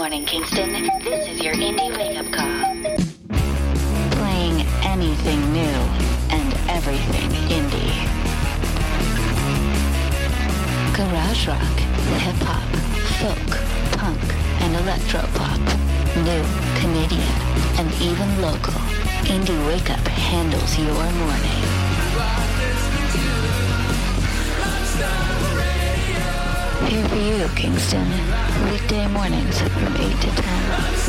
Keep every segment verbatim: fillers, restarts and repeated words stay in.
morning, Kingston. This is your indie wake-up call. Playing anything new and everything indie. Garage rock, hip-hop, folk, punk, and electro-pop. New, Canadian, and even local. Indie Wake Up handles your morning. Here for you, Kingston. Weekday mornings from eight to ten.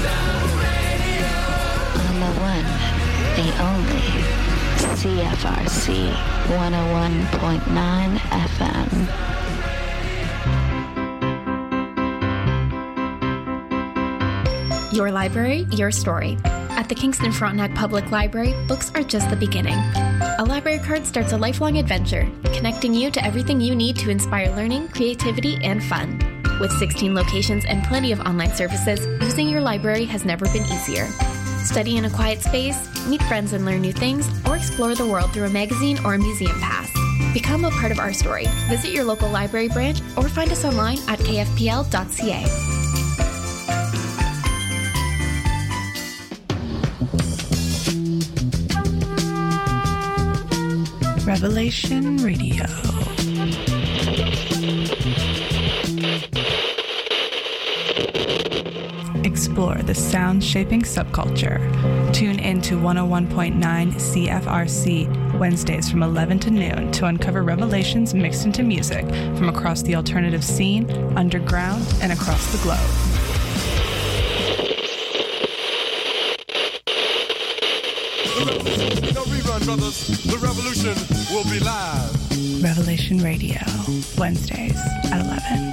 On the one, the only, C F R C one oh one point nine F M. Your library, your story. At the Kingston Frontenac Public Library, books are just the beginning. A library card starts a lifelong adventure, connecting you to everything you need to inspire learning, creativity, and fun. With sixteen locations and plenty of online services, using your library has never been easier. Study in a quiet space, meet friends and learn new things, or explore the world through a magazine or a museum pass. Become a part of our story. Visit your local library branch or find us online at k f p l dot c a. Revelation Radio. Explore the sound-shaping subculture. Tune in to one oh one point nine C F R C Wednesdays from eleven to noon to uncover revelations mixed into music from across the alternative scene, underground, and across the globe. No rerun, brothers. The revolution will be live. Revelation Radio, Wednesdays at eleven.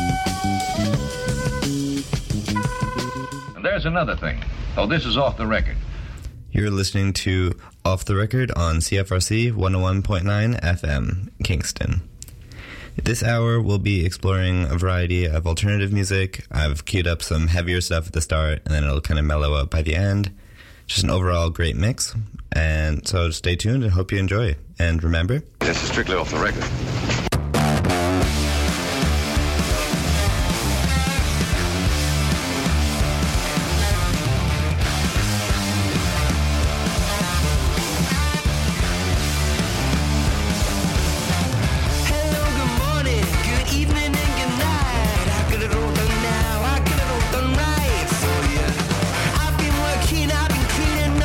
And there's another thing. Oh, this is Off the Record. You're listening to Off the Record on C F R C one oh one point nine F M, Kingston. This hour, we'll be exploring a variety of alternative music. I've queued up some heavier stuff at the start, and then it'll kind of mellow out by the end. Just an overall great mix. And so stay tuned and hope you enjoy. And remember, This is strictly Off the Record.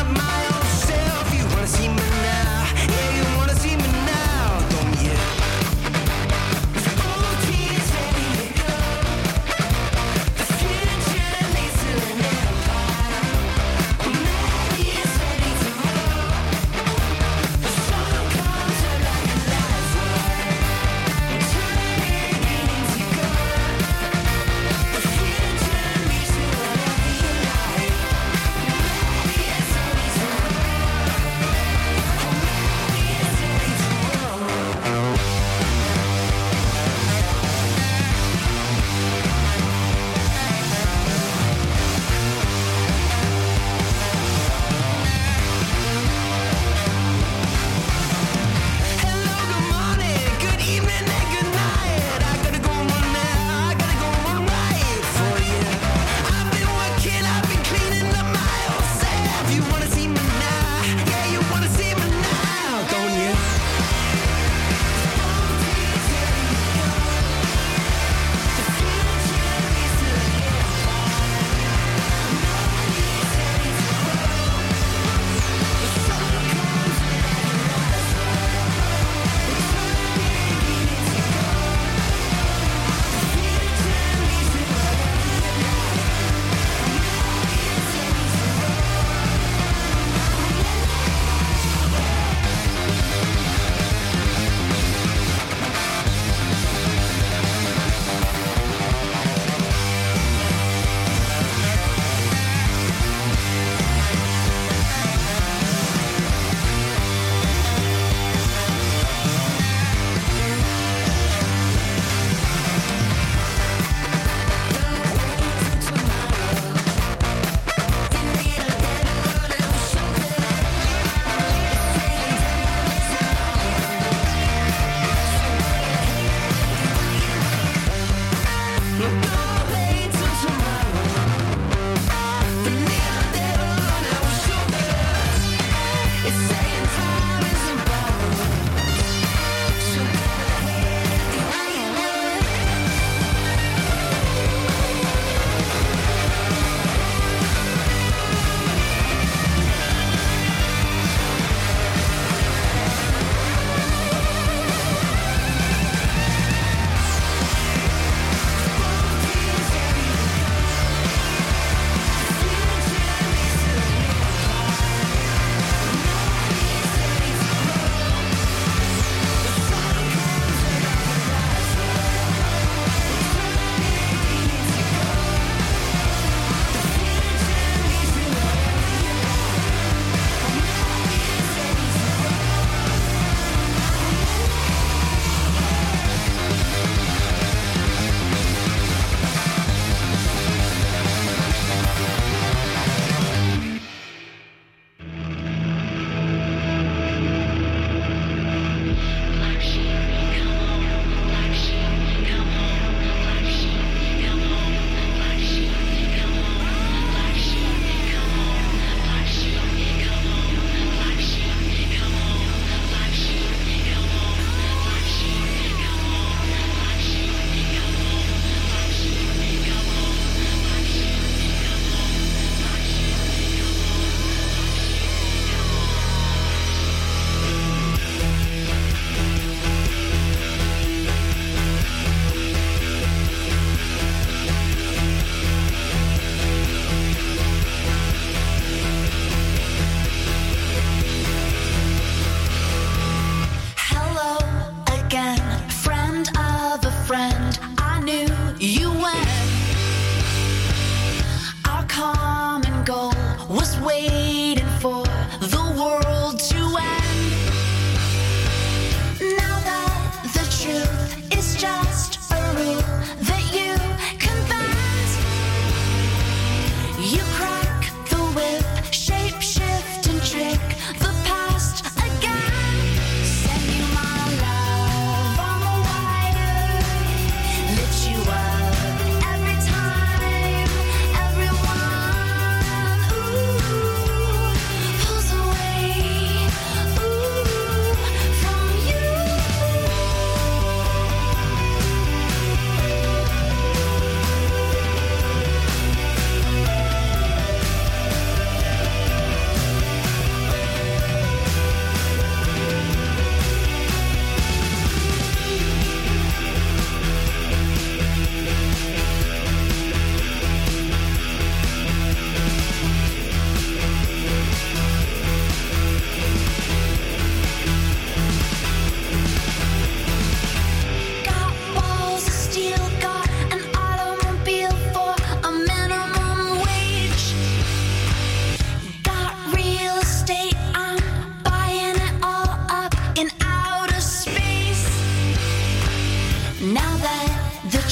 See me now, yeah, you wanna see me now, don't you?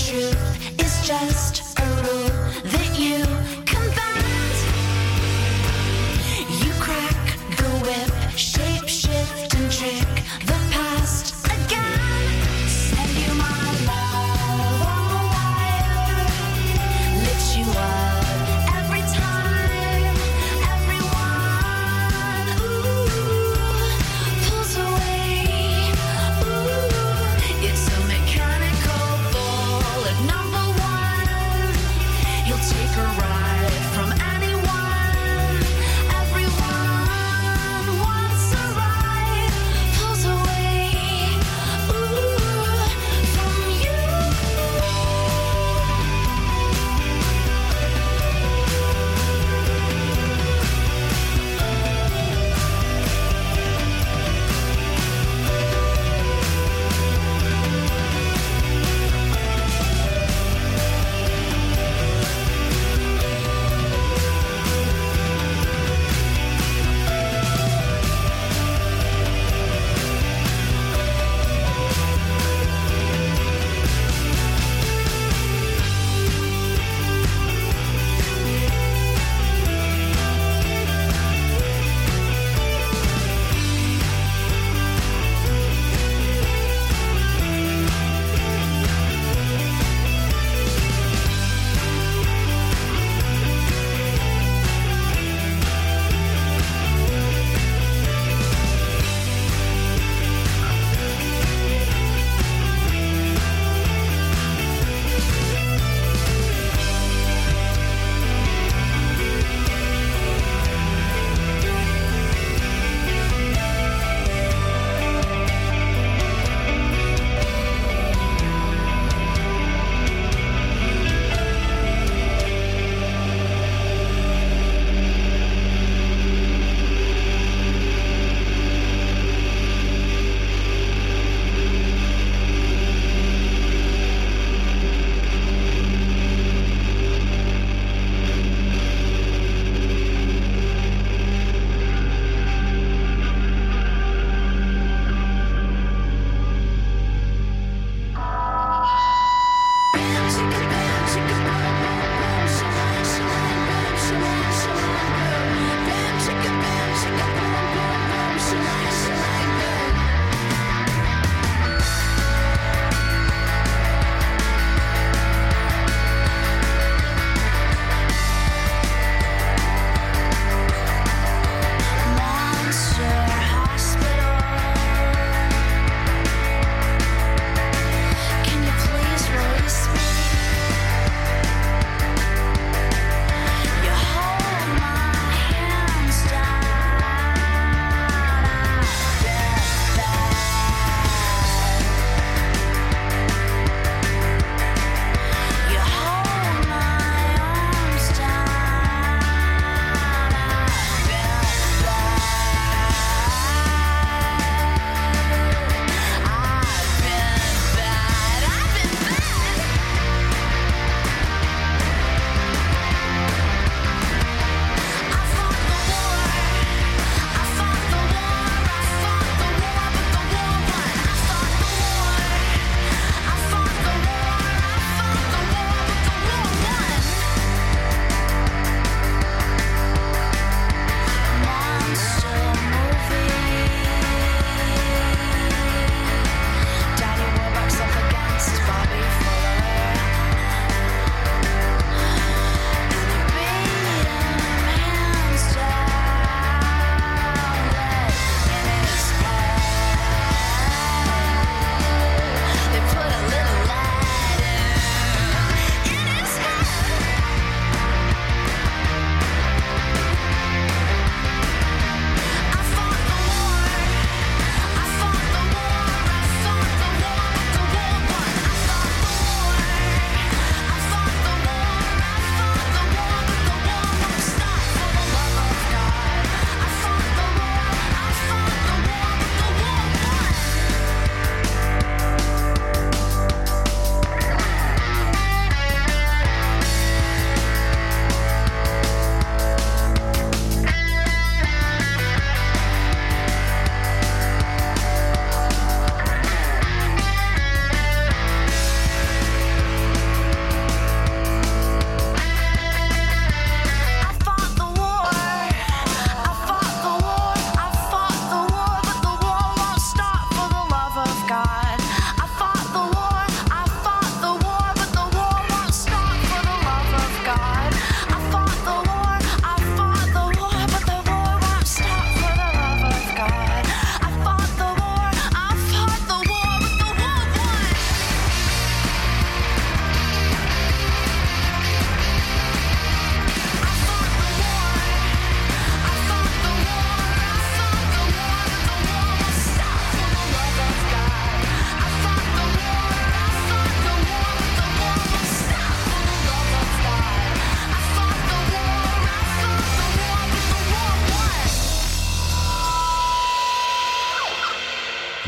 truth is just a rule that you can bend. You crack the whip, shape shift and trick the past again. Send you my love on the wire, lift you up every time. Everyone, ooh, pulls away. Ooh, it's a mechanical bullet number one.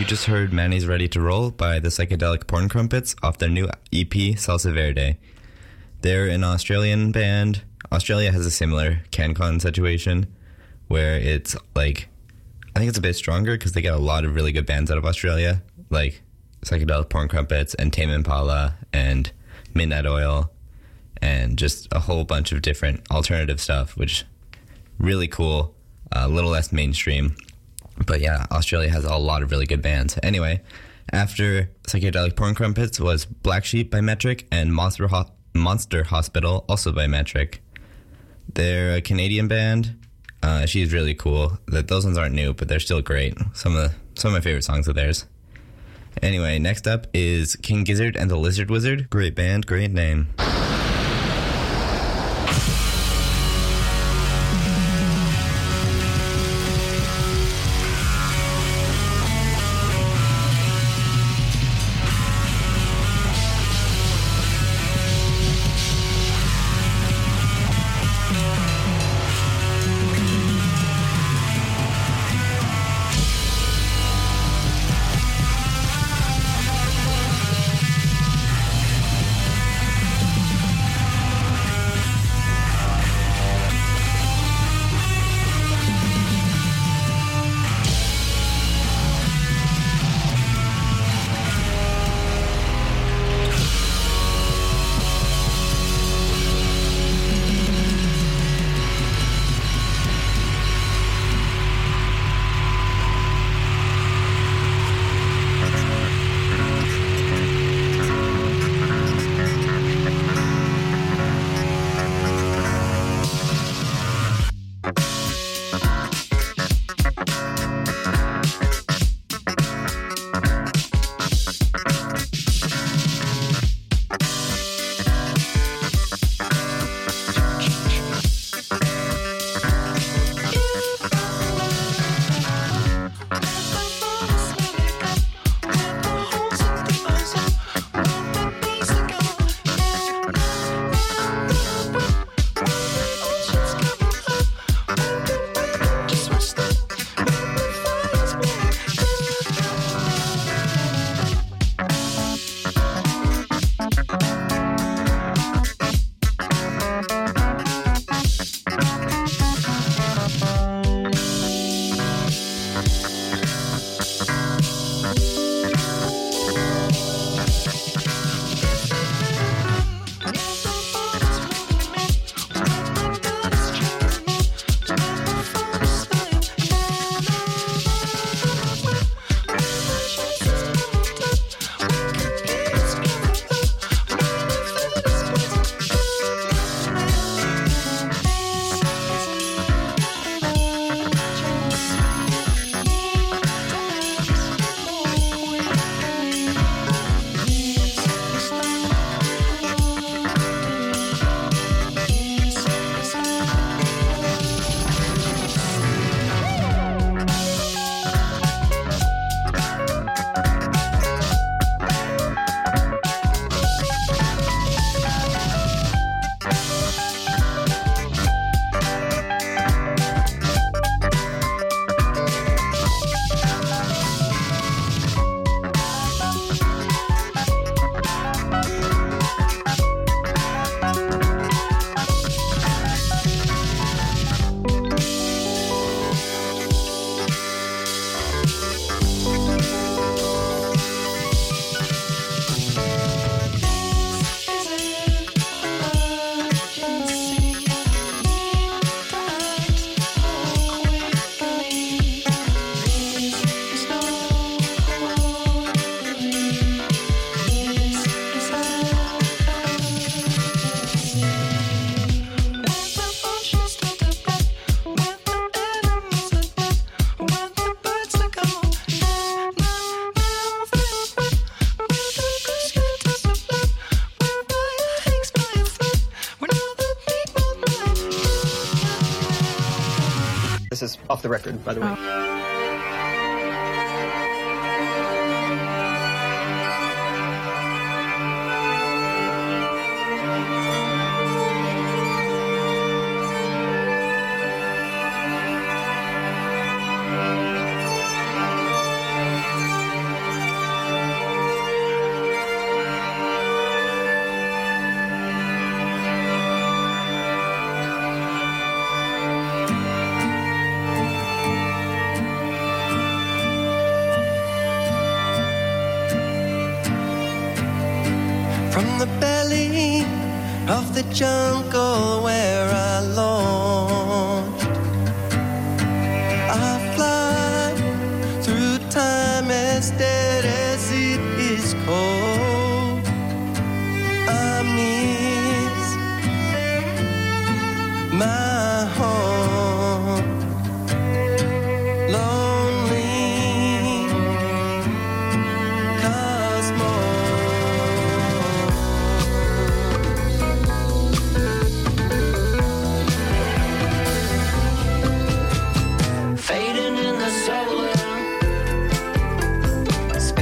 just heard Manny's Ready to Roll by the Psychedelic Porn Crumpets off their new E P, Salsa Verde. They're an Australian band. Australia has a similar CanCon situation where it's like, I think it's a bit stronger because they get a lot of really good bands out of Australia, like Psychedelic Porn Crumpets and Tame Impala and Midnight Oil and just a whole bunch of different alternative stuff, which really cool, a little less mainstream. But yeah, Australia has a lot of really good bands. Anyway, after Psychedelic Porn Crumpets was Black Sheep by Metric and Monster, Ho- Monster Hospital, also by Metric. They're a Canadian band. Uh, she's really cool. That Those ones aren't new, but they're still great. Some of the, some of my favorite songs are theirs. Anyway, next up is King Gizzard and the Lizard Wizard. Great band, great name. This is off the record, by the way. Oh. in the belly of the jungle where I launched. I fly through time as dead as it is cold. I miss my home. Lonely cosmos. Fading in the solar,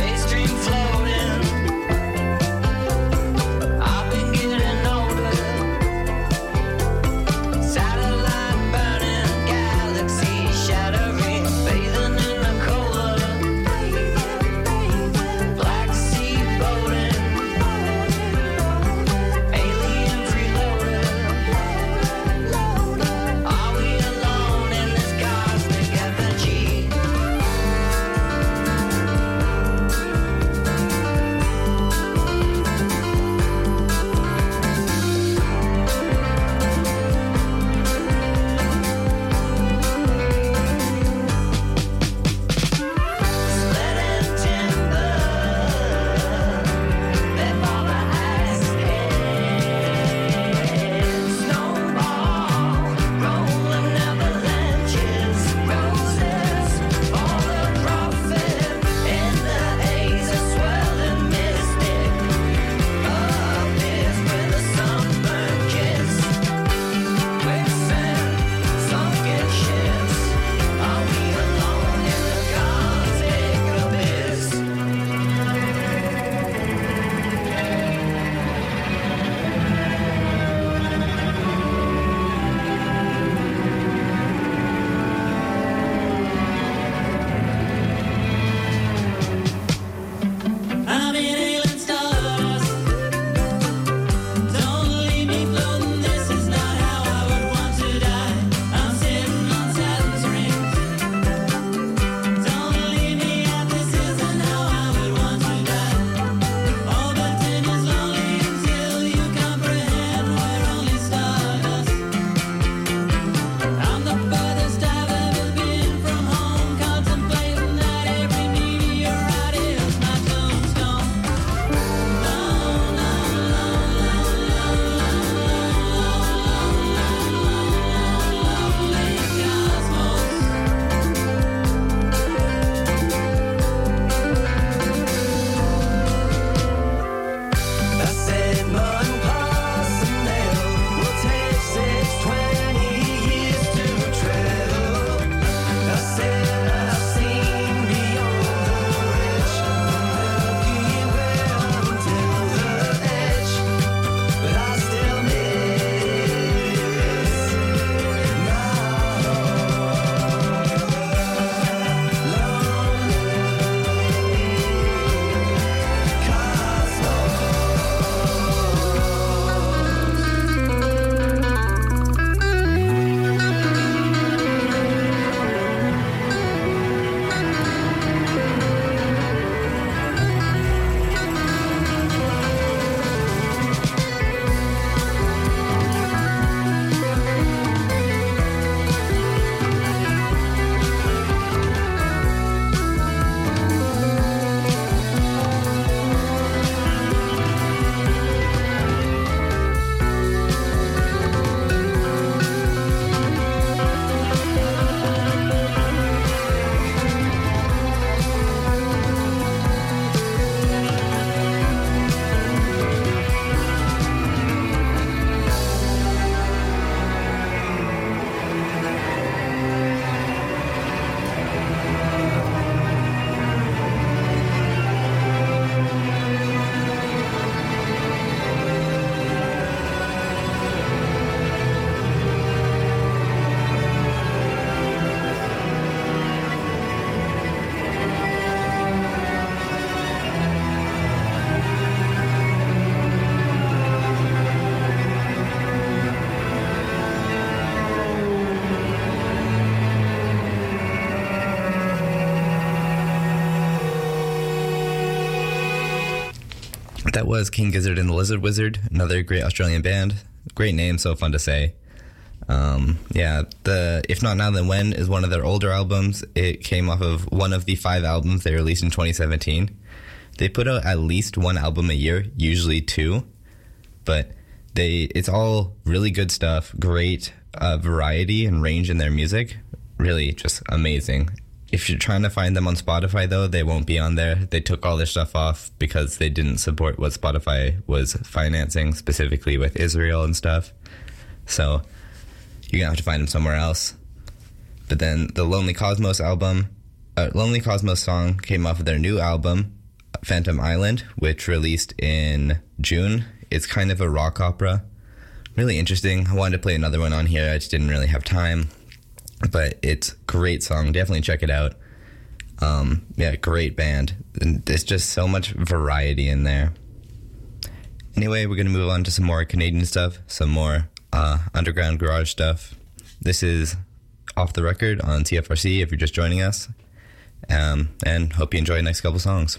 That was King Gizzard and the Lizard Wizard, another great Australian band. Great name, so fun to say. Um, yeah, the If Not Now Then When is one of their older albums. It came off of one of the five albums they released in twenty seventeen. They put out at least one album a year, usually two, but they it's all really good stuff, great uh, variety and range in their music, really just amazing. If you're trying to find them on Spotify, though, they won't be on there. They took all their stuff off because they didn't support what Spotify was financing, specifically with Israel and stuff. So you're going to have to find them somewhere else. But then the Lonely Cosmos album, uh, Lonely Cosmos song came off of their new album, Phantom Island, which released in June. It's kind of a rock opera. Really interesting. I wanted to play another one on here. I just didn't really have time. But it's a great song. Definitely check it out. Um, yeah, great band. And there's just so much variety in there. Anyway, we're going to move on to some more Canadian stuff, some more uh, underground garage stuff. This is Off the Record on C F R C if you're just joining us. Um, and hope you enjoy the next couple songs.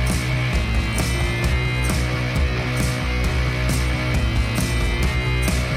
Thank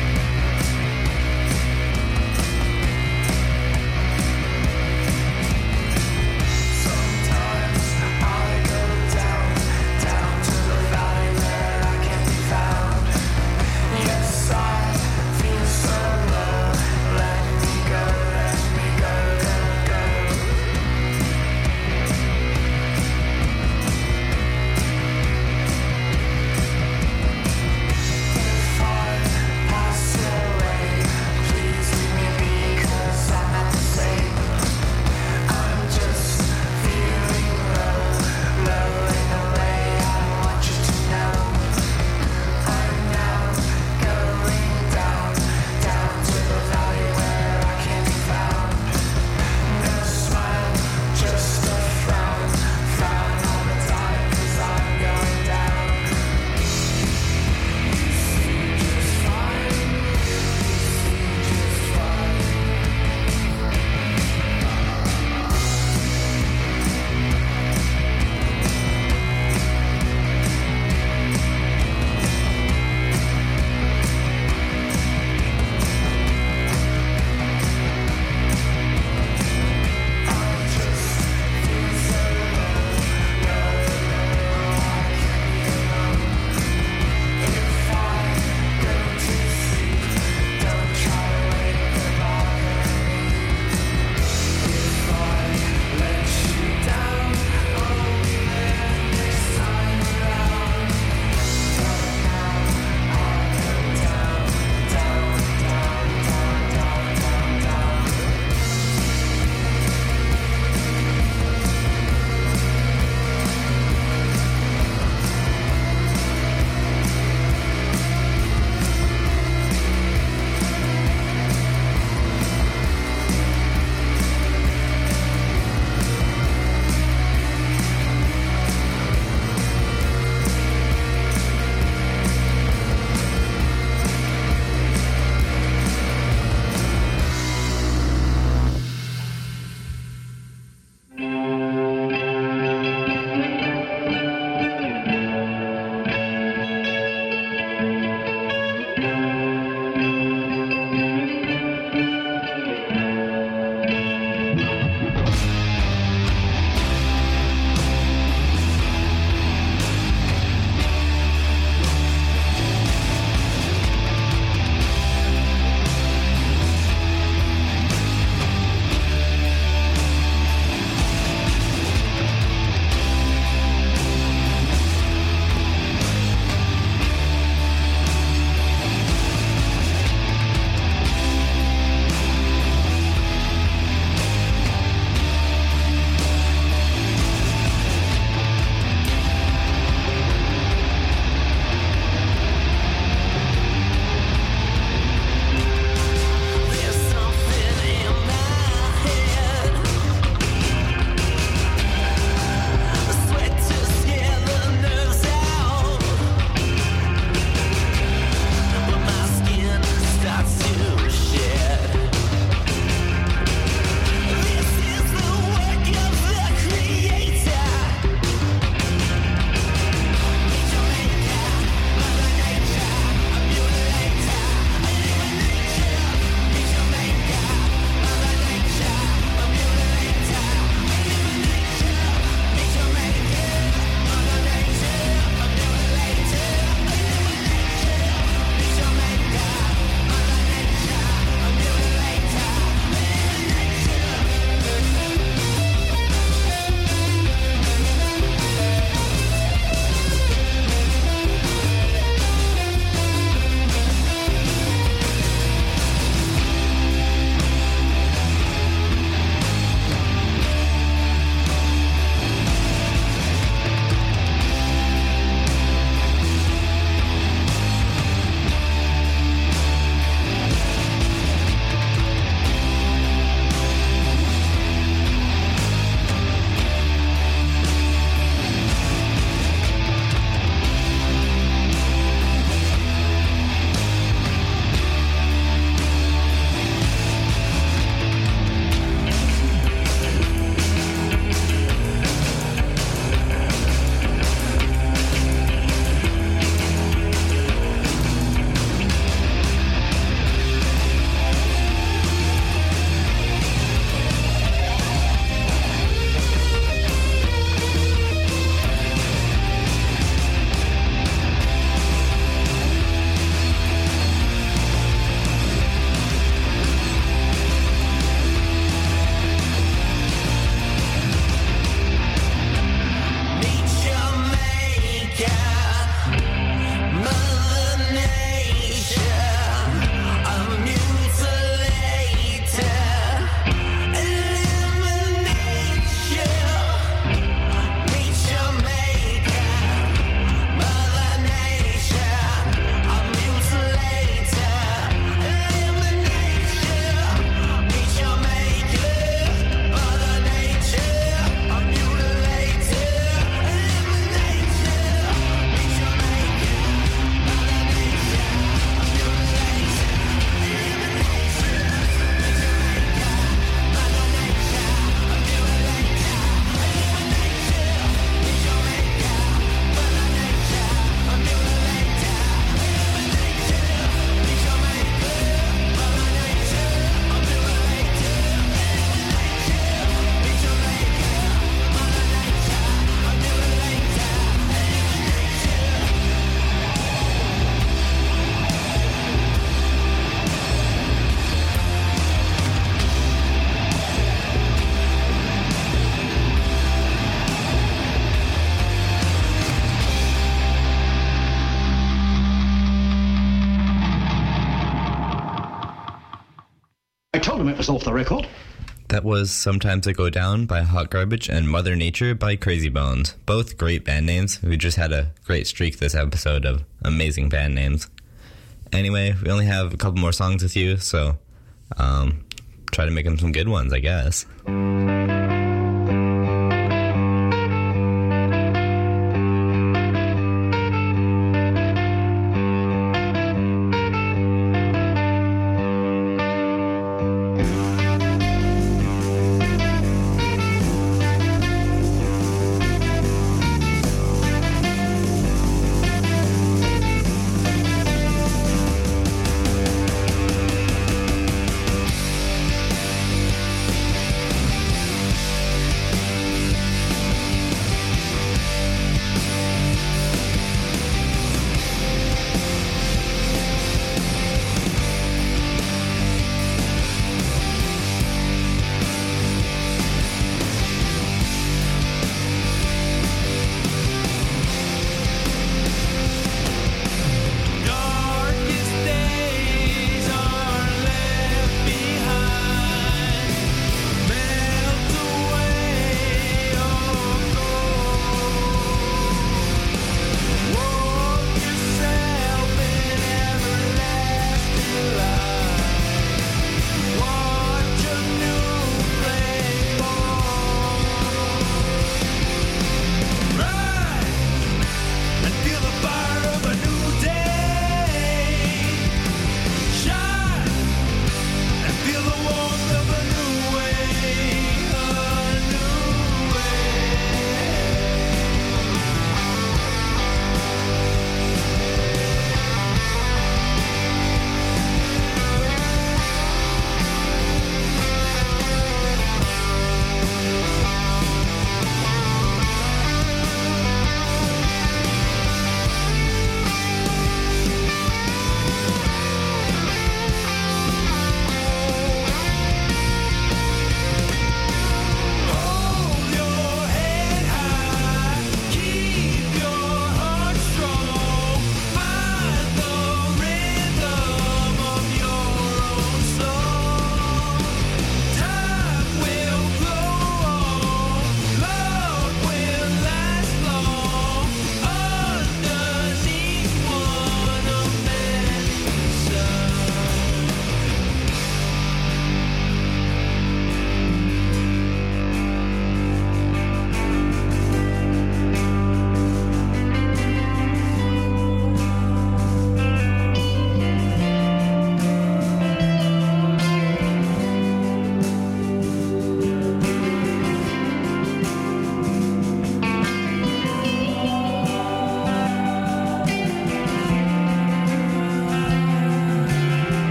I told him it was off the record. That was Sometimes I Go Down by Hot Garbage and Mother Nature by Crazy Bones. Both great band names. We just had a great streak this episode of amazing band names. Anyway, we only have a couple more songs with you, so um, try to make them some good ones, I guess.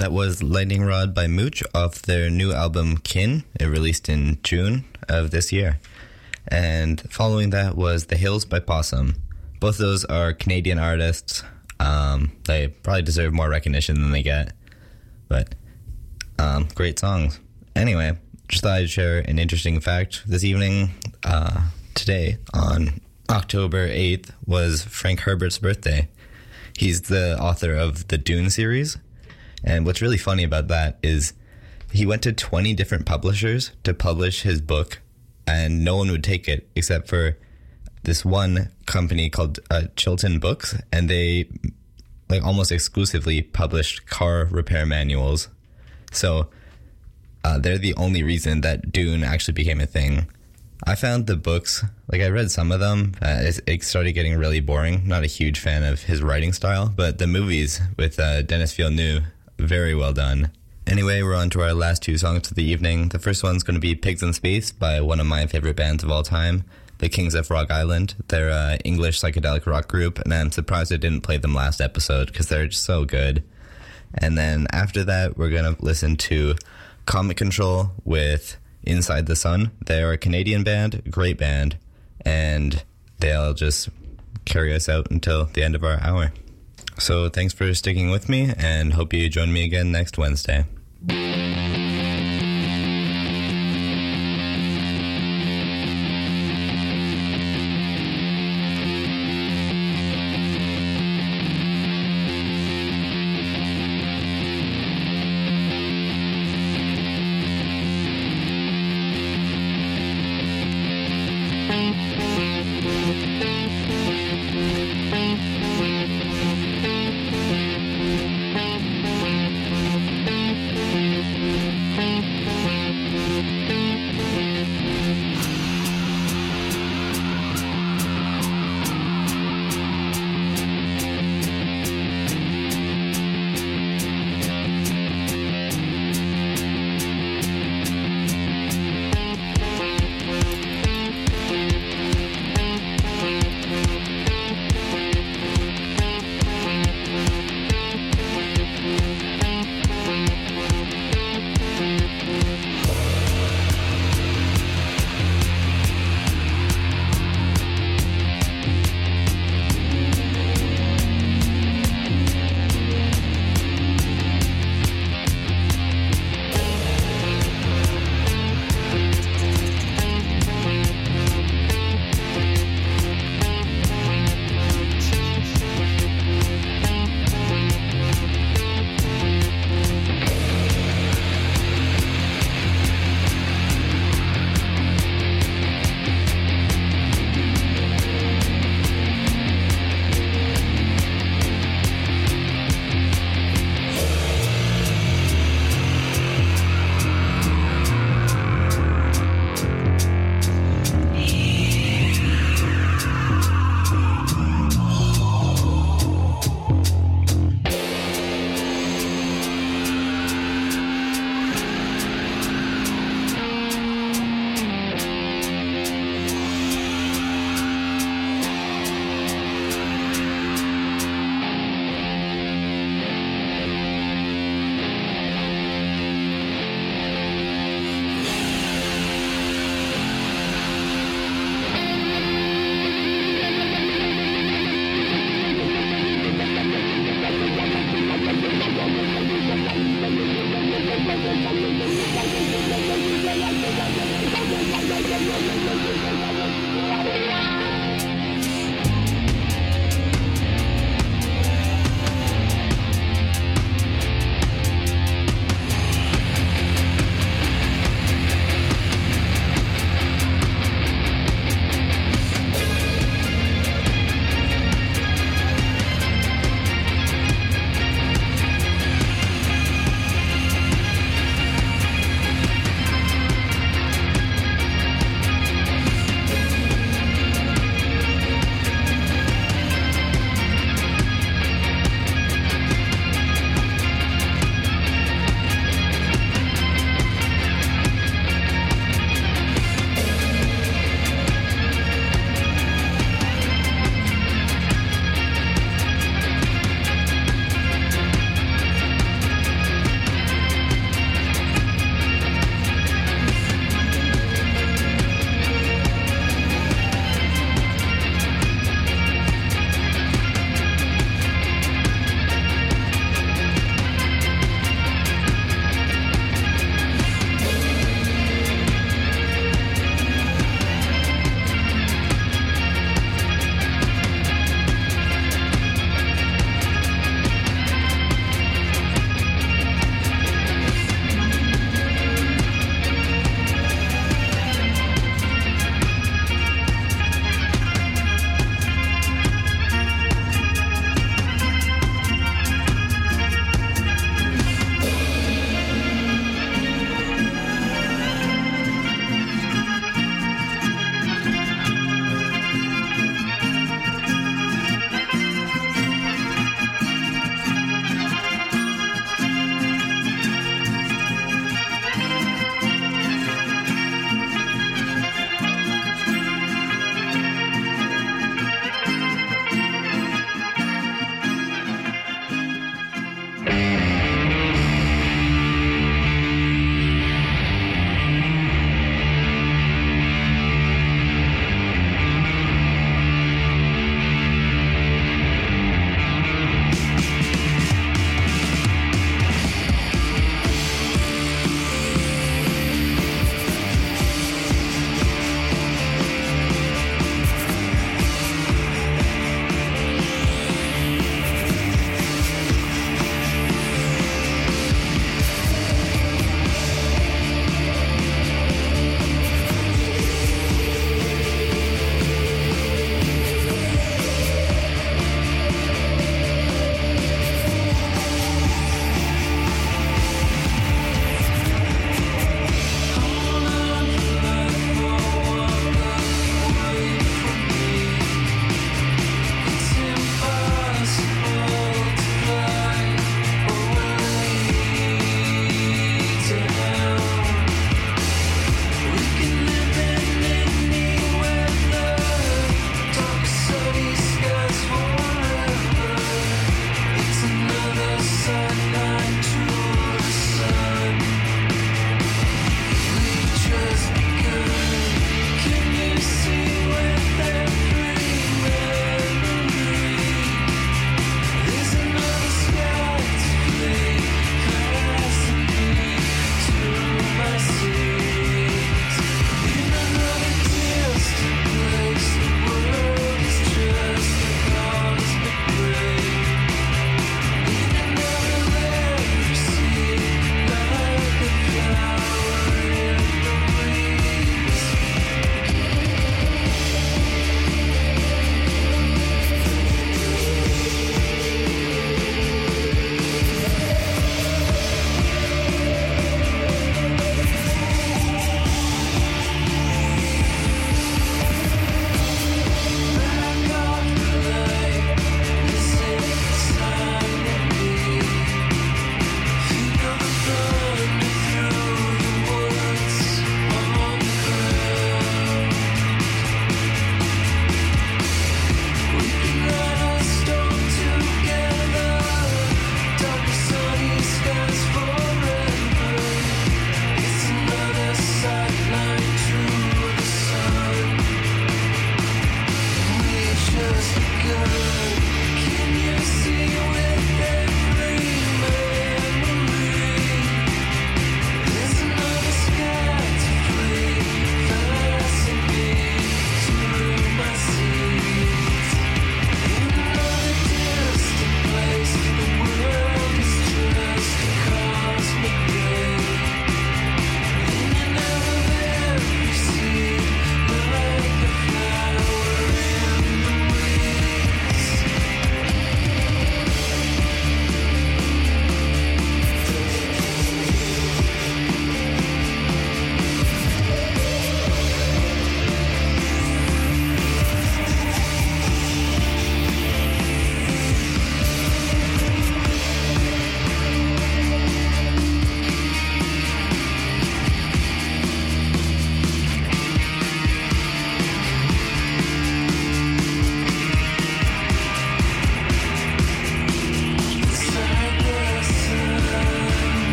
That was Lightning Rod by Mooch off their new album Kin. It released in June of this year. And following that was The Hills by Possum. Both of those are Canadian artists. Um, they probably deserve more recognition than they get. But um, great songs. Anyway, just thought I'd share an interesting fact. This evening, uh, today, on October eighth, was Frank Herbert's birthday. He's the author of the Dune series. And what's really funny about that is he went to twenty different publishers to publish his book, and no one would take it except for this one company called uh, Chilton Books, and they like almost exclusively published car repair manuals. So uh, they're the only reason that Dune actually became a thing. I found the books, like I read some of them, uh, it, it started getting really boring. Not a huge fan of his writing style, but the movies with uh, Denis Villeneuve, very well done. Anyway, we're on to our last two songs of the evening. The first one's going to be Pigs in Space by one of my favorite bands of all time, the Kings of Rock Island. They're an English psychedelic rock group, and I'm surprised I didn't play them last episode because they're just so good. And then after that, we're going to listen to Comet Control with Inside the Sun. They're a Canadian band, great band, and they'll just carry us out until the end of our hour. So thanks for sticking with me, and hope you join me again next Wednesday.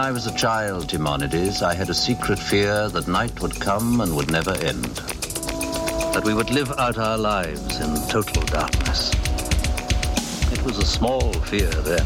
I was a child, Timonides, I had a secret fear that night would come and would never end. That we would live out our lives in total darkness. It was a small fear then.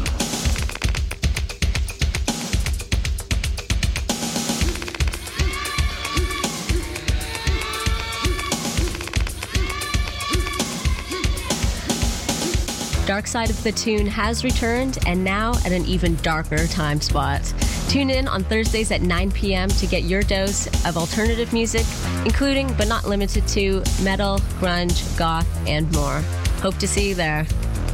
Dark Side of the Tune has returned, and now at an even darker time spot. Tune in on Thursdays at nine p.m. to get your dose of alternative music, including but not limited to metal, grunge, goth, and more. Hope to see you there.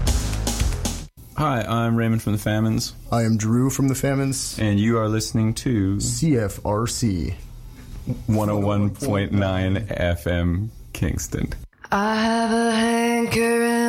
Hi, I'm Raymond from the Famines. I am Drew from the Famines. And you are listening to C F R C one oh one point nine F M Kingston. I have a hankering